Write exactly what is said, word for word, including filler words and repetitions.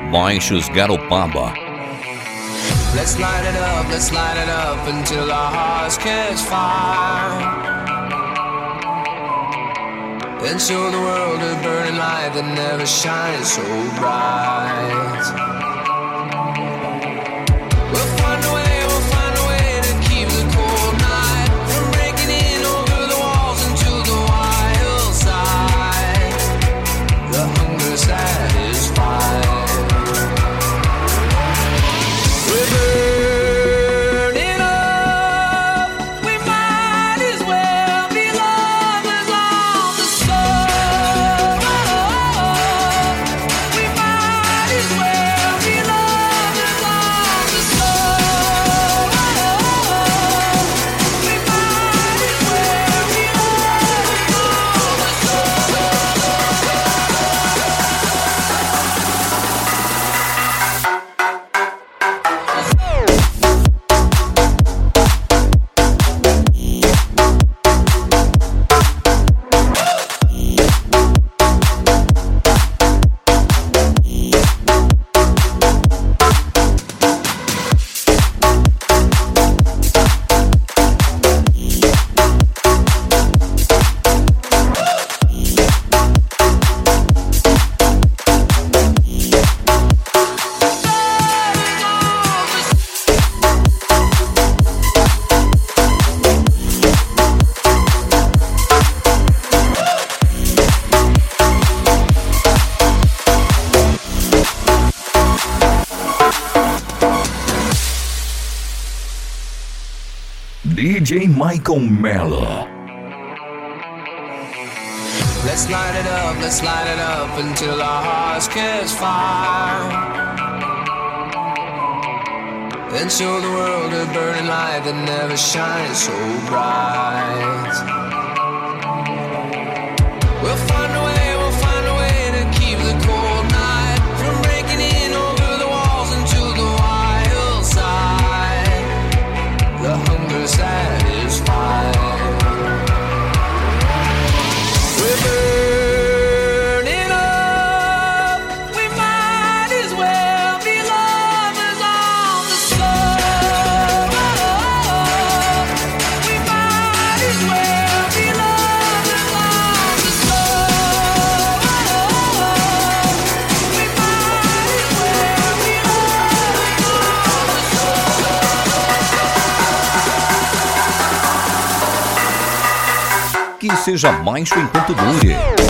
Baixos Garopaba. Let's light it up, let's light it up until our hearts catch fire, and show the world a burning light that never shines so bright. We'll find a way, we'll find a way to keep the cold night from breaking in over the walls into the wild side. The hunger satisfied. We're burning up. We might as well be lovers on the sun. We might as well be lovers on the sun. We might as well be lovers D J Michael Mello. Let's light it up, let's light it up until our hearts catch fire, and show the world a burning light that never shines so bright. We'll find a way, we'll find a way to keep the cold night from breaking in over the walls into the wild side. The hunger satisfied. We're burning up. We might as well be lovers on the sun. We might as well be lovers on the sun. We might as well be lovers on the sun. Que seja baixo enquanto dure.